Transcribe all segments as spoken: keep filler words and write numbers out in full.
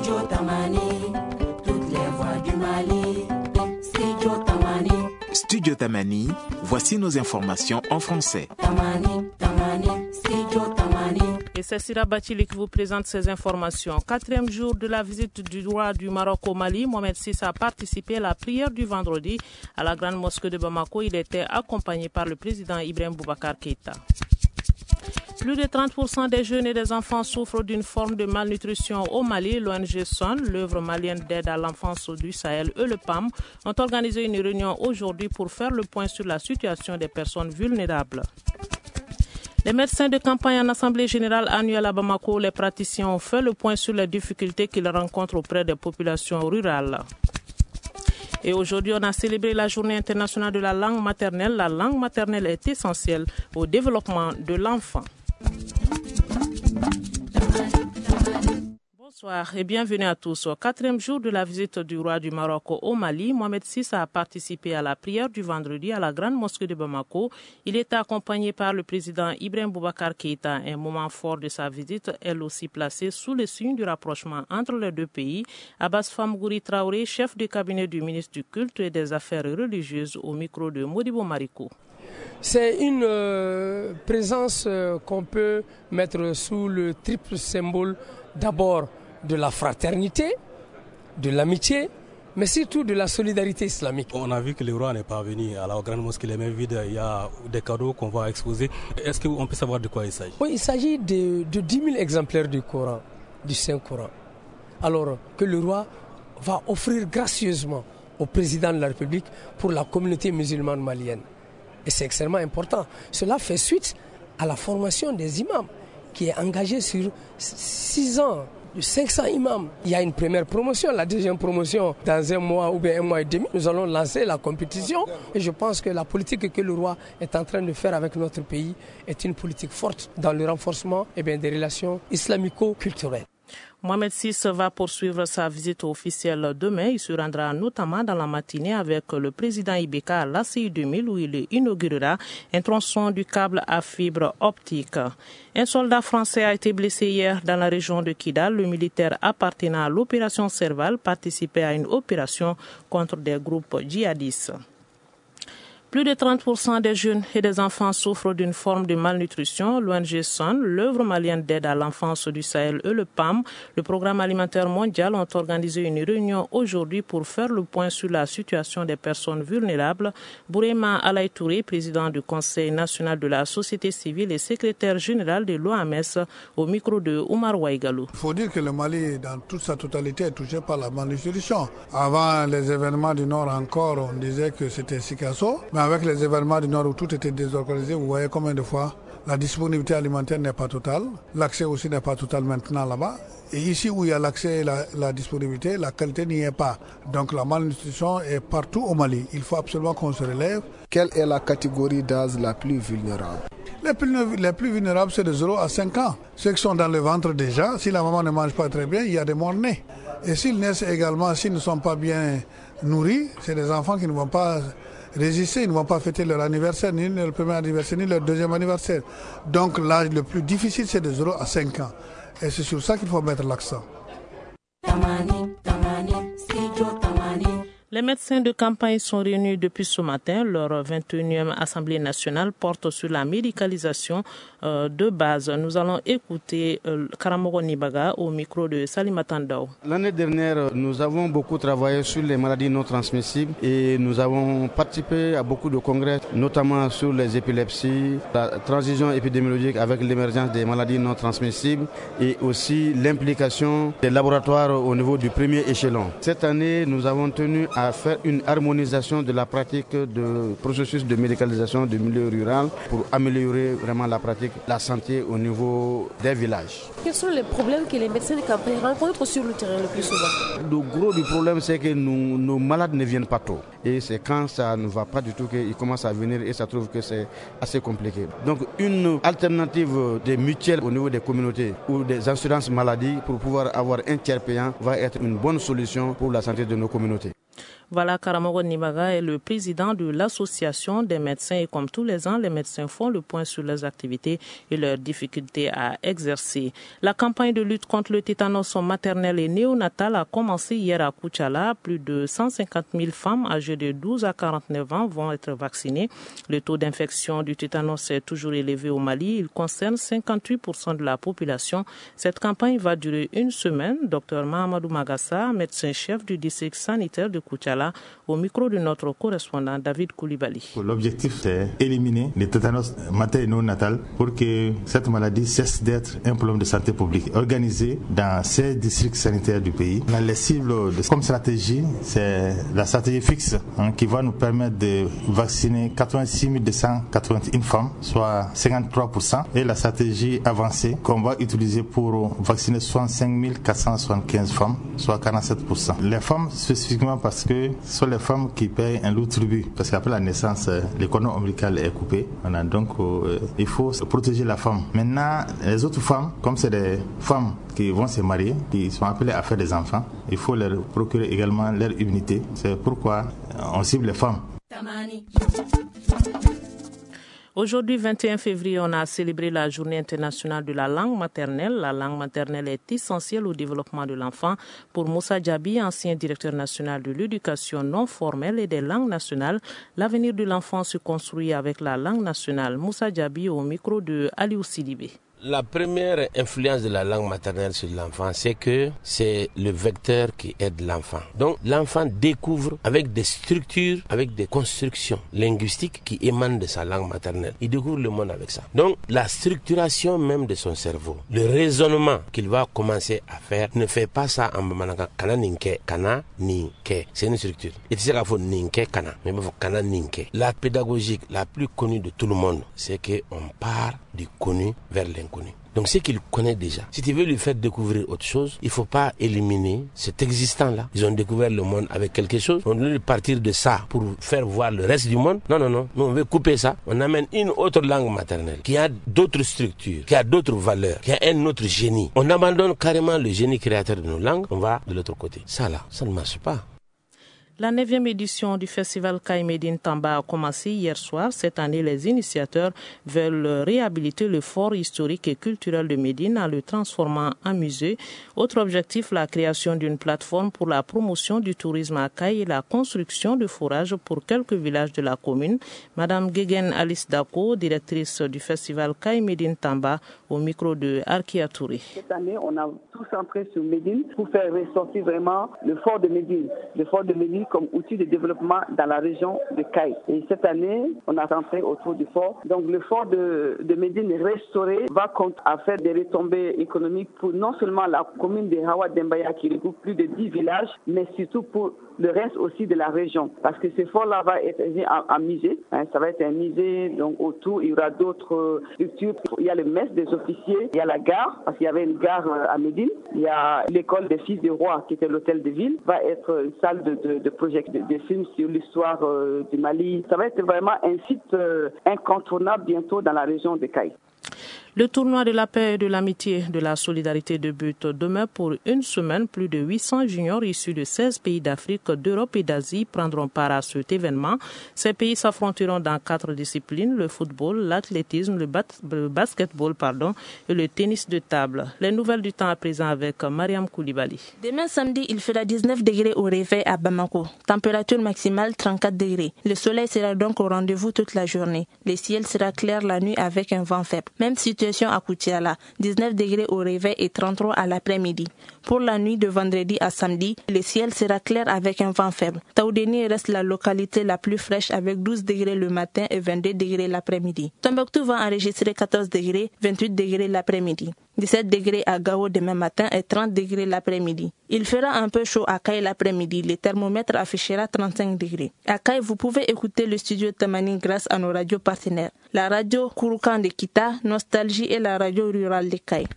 Studio Tamani, toutes les voix du Mali. Studio Tamani. Studio Tamani, voici nos informations en français. Tamani, Tamani, Studio Tamani. Et c'est Sira Batili qui vous présente ces informations. Quatrième jour de la visite du roi du Maroc au Mali, Mohamed six a participé à la prière du vendredi à la grande mosquée de Bamako. Il était accompagné par le président Ibrahim Boubacar Keïta. Plus de trente pour cent des jeunes et des enfants souffrent d'une forme de malnutrition au Mali. L'O N G S O N, l'œuvre malienne d'aide à l'enfance du Sahel et le P A M ont organisé une réunion aujourd'hui pour faire le point sur la situation des personnes vulnérables. Les médecins de campagne en Assemblée générale annuelle à Bamako, les praticiens ont fait le point sur les difficultés qu'ils rencontrent auprès des populations rurales. Et aujourd'hui, on a célébré la journée internationale de la langue maternelle. La langue maternelle est essentielle au développement de l'enfant. Bonsoir et bienvenue à tous. Au quatrième jour de la visite du roi du Maroc au Mali, Mohamed six a participé à la prière du vendredi à la grande mosquée de Bamako. Il était accompagné par le président Ibrahim Boubacar Keïta. Un moment fort de sa visite, elle aussi placée sous le signe du rapprochement entre les deux pays. Abbas Famgouri Traoré, chef de cabinet du ministre du Culte et des Affaires religieuses, au micro de Modibo Marikou. C'est une euh, présence euh, qu'on peut mettre sous le triple symbole d'abord de la fraternité, de l'amitié, mais surtout de la solidarité islamique. On a vu que le roi n'est pas venu à la grande mosquée, les mains vides, il y a des cadeaux qu'on va exposer. Est-ce qu'on peut savoir de quoi il s'agit? Oui, il s'agit de, de dix mille exemplaires du Coran, du Saint-Coran. Alors que le roi va offrir gracieusement au président de la République pour la communauté musulmane malienne. Et c'est extrêmement important. Cela fait suite à la formation des imams qui est engagée sur six ans. De cinq cents imams. Il y a une première promotion, la deuxième promotion dans un mois ou bien un mois et demi. Nous allons lancer la compétition et je pense que la politique que le roi est en train de faire avec notre pays est une politique forte dans le renforcement eh bien, des relations islamico-culturelles. Mohamed six va poursuivre sa visite officielle demain. Il se rendra notamment dans la matinée avec le président Ibeka à l'A C I deux mille où il inaugurera un tronçon du câble à fibre optique. Un soldat français a été blessé hier dans la région de Kidal. Le militaire appartenant à l'opération Serval participait à une opération contre des groupes djihadistes. Plus de trente pour cent des jeunes et des enfants souffrent d'une forme de malnutrition. L'O N G S O N, l'œuvre malienne d'aide à l'enfance du Sahel et le P A M, le Programme alimentaire mondial, ont organisé une réunion aujourd'hui pour faire le point sur la situation des personnes vulnérables. Bourema Alaï Touré, président du Conseil national de la société civile et secrétaire général de l'O M S, au micro de Oumar Ouaigalou. Il faut dire que le Mali, dans toute sa totalité, est touché par la malnutrition. Avant les événements du Nord encore, on disait que c'était Sikasso. Avec les événements du Nord où tout était désorganisé, vous voyez combien de fois la disponibilité alimentaire n'est pas totale, l'accès aussi n'est pas total maintenant là-bas. Et ici où il y a l'accès et la, la disponibilité, la qualité n'y est pas. Donc la malnutrition est partout au Mali. Il faut absolument qu'on se relève. Quelle est la catégorie d'âge la plus vulnérable? Les plus, les plus vulnérables, c'est de zéro à cinq ans. Ceux qui sont dans le ventre déjà, si la maman ne mange pas très bien, il y a des morts-nés. Et s'ils naissent également, s'ils ne sont pas bien nourris, c'est des enfants qui ne vont pas résister, ils ne vont pas fêter leur anniversaire, ni leur premier anniversaire, ni leur deuxième anniversaire. Donc l'âge le plus difficile, c'est de zéro à cinq ans. Et c'est sur ça qu'il faut mettre l'accent. Tamani, Tamani, Studio Tamani. Les médecins de campagne sont réunis depuis ce matin. Leur vingt et unième Assemblée nationale porte sur la médicalisation euh, de base. Nous allons écouter euh, Karamoro Nibaga au micro de Salima Tandao. L'année dernière, nous avons beaucoup travaillé sur les maladies non transmissibles et nous avons participé à beaucoup de congrès, notamment sur les épilepsies, la transition épidémiologique avec l'émergence des maladies non transmissibles et aussi l'implication des laboratoires au niveau du premier échelon. Cette année, nous avons tenu à à faire une harmonisation de la pratique de processus de médicalisation du milieu rural pour améliorer vraiment la pratique, la santé au niveau des villages. Quels sont les problèmes que les médecins de campagne rencontrent sur le terrain le plus souvent? Le gros du problème, c'est que nous, nos malades ne viennent pas tôt. Et c'est quand ça ne va pas du tout qu'ils commencent à venir et ça trouve que c'est assez compliqué. Donc une alternative des mutuelles au niveau des communautés ou des assurances maladie pour pouvoir avoir un tiers payant va être une bonne solution pour la santé de nos communautés. Voilà, Karamogo Nibaga est le président de l'association des médecins et comme tous les ans, les médecins font le point sur leurs activités et leurs difficultés à exercer. La campagne de lutte contre le tétanos maternel et néonatal a commencé hier à Koutiala. Plus de cent cinquante mille femmes âgées de douze à quarante-neuf ans vont être vaccinées. Le taux d'infection du tétanos est toujours élevé au Mali. Il concerne cinquante-huit pour cent de la population. Cette campagne va durer une semaine. Docteur Mahamadou Magassa, médecin-chef du district sanitaire de Koutiala, au micro de notre correspondant David Koulibaly. L'objectif, c'est d'éliminer le tétanos maternel et néonatal pour que cette maladie cesse d'être un problème de santé publique. Organisé dans ces districts sanitaires du pays. On a les cibles de, comme stratégie, c'est la stratégie fixe hein, qui va nous permettre de vacciner quatre-vingt-six mille deux cent quatre-vingt-un femmes, soit cinquante-trois pour cent. Et la stratégie avancée qu'on va utiliser pour vacciner soixante-cinq mille quatre cent soixante-quinze femmes, soit quarante-sept pour cent. Les femmes spécifiquement parce que ce sont les femmes qui payent un lourd tribut. Parce qu'après la naissance, le cordon ombilical est coupé. Voilà, donc euh, il faut protéger la femme. Maintenant, les autres femmes, comme c'est des femmes qui vont se marier, qui sont appelées à faire des enfants, il faut leur procurer également leur immunité. C'est pourquoi on cible les femmes. Aujourd'hui, vingt et un février, on a célébré la journée internationale de la langue maternelle. La langue maternelle est essentielle au développement de l'enfant. Pour Moussa Diaby, ancien directeur national de l'éducation non formelle et des langues nationales, l'avenir de l'enfant se construit avec la langue nationale. Moussa Diaby au micro de Aliou Sidibé. La première influence de la langue maternelle sur l'enfant, c'est que c'est le vecteur qui aide l'enfant. Donc l'enfant découvre avec des structures, avec des constructions linguistiques qui émanent de sa langue maternelle. Il découvre le monde avec ça. Donc la structuration même de son cerveau, le raisonnement qu'il va commencer à faire, ne fait pas ça en bamanaka kana ninke, kana ninke. C'est une structure. Et tu sais qu'il faut ninke kana, mais il faut kana ninke. La pédagogique la plus connue de tout le monde, c'est qu'on part du connu vers l'inconnu. Donc ce qu'il connaît déjà, si tu veux lui faire découvrir autre chose, il ne faut pas éliminer cet existant-là. Ils ont découvert le monde avec quelque chose, on doit partir de ça pour faire voir le reste du monde. Non, non, non, nous on veut couper ça. On amène une autre langue maternelle qui a d'autres structures, qui a d'autres valeurs, qui a un autre génie. On abandonne carrément le génie créateur de nos langues, on va de l'autre côté. Ça là, ça ne marche pas. La neuvième édition du festival Kai Médine Tamba a commencé hier soir. Cette année, les initiateurs veulent réhabiliter le fort historique et culturel de Médine en le transformant en musée. Autre objectif, la création d'une plateforme pour la promotion du tourisme à Kai et la construction de forages pour quelques villages de la commune. Madame Guéguen Alice Dako, directrice du festival Kai Médine Tamba, au micro de Arkia Touré. Cette année, on a tout centré sur Médine pour faire ressortir vraiment le fort de Médine. Le fort de Médine comme outil de développement dans la région de Kai. Et cette année, on a centré autour du fort. Donc le fort de, de Médine restauré va compter à faire des retombées économiques pour non seulement la commune de Hawa Dembaya qui regroupe plus de dix villages, mais surtout pour le reste aussi de la région. Parce que ce fort-là va être un, un musée. Hein, ça va être un musée. Donc autour, il y aura d'autres structures. Il y a le mess des officiers, il y a la gare, parce qu'il y avait une gare à Médine. Il y a l'école des fils du roi, qui était l'hôtel de ville, va être une salle de, de, de projet de, de films sur l'histoire euh, du Mali. Ça va être vraiment un site euh, incontournable bientôt dans la région de Kai. Le tournoi de la paix et de l'amitié de la solidarité de but demeure pour une semaine. Plus de huit cents juniors issus de seize pays d'Afrique, d'Europe et d'Asie prendront part à cet événement. Ces pays s'affronteront dans quatre disciplines, le football, l'athlétisme, le, bat- le basketball pardon, et le tennis de table. Les nouvelles du temps à présent avec Mariam Koulibaly. Demain samedi, il fera dix-neuf degrés au réveil à Bamako. Température maximale trente-quatre degrés. Le soleil sera donc au rendez-vous toute la journée. Le ciel sera clair la nuit avec un vent faible. Même situation à Koutiala, dix-neuf degrés au réveil et trente-trois à l'après-midi. Pour la nuit de vendredi à samedi, le ciel sera clair avec un vent faible. Taoudéni reste la localité la plus fraîche avec douze degrés le matin et vingt-deux degrés l'après-midi. Tombouctou va enregistrer quatorze degrés, vingt-huit degrés l'après-midi. dix-sept degrés à Gao demain matin et trente degrés l'après-midi. Il fera un peu chaud à Kai l'après-midi. Le thermomètre affichera trente-cinq degrés. À Kai, vous pouvez écouter le studio Tamani grâce à nos radios partenaires. La radio Kouroukan de Kita, Nostalgie et la radio rurale de Kai.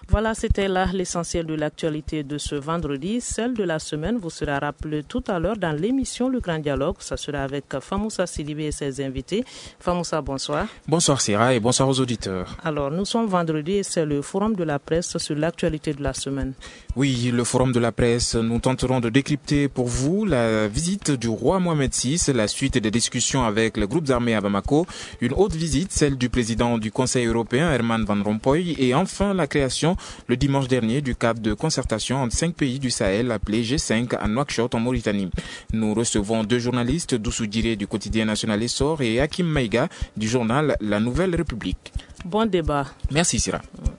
Voilà, c'était là l'essentiel de l'actualité de ce vendredi. Celle de la semaine vous sera rappelée tout à l'heure dans l'émission Le Grand Dialogue. Ça sera avec Famoussa Sidibé et ses invités. Famoussa, bonsoir. Bonsoir Sira et bonsoir aux auditeurs. Alors, nous sommes vendredi et c'est le forum de la presse sur l'actualité de la semaine. Oui, le forum de la presse, nous tenterons de décrypter pour vous la visite du roi Mohamed six, la suite des discussions avec les groupes armés à Bamako, une autre visite, celle du président du Conseil européen, Herman Van Rompuy, et enfin la création le dimanche dernier du cadre de concertation entre cinq pays du Sahel appelé G cinq à Nouakchott en Mauritanie. Nous recevons deux journalistes, Doussou Diré du quotidien National Essor et Hakim Maïga du journal La Nouvelle République. Bon débat. Merci Sira.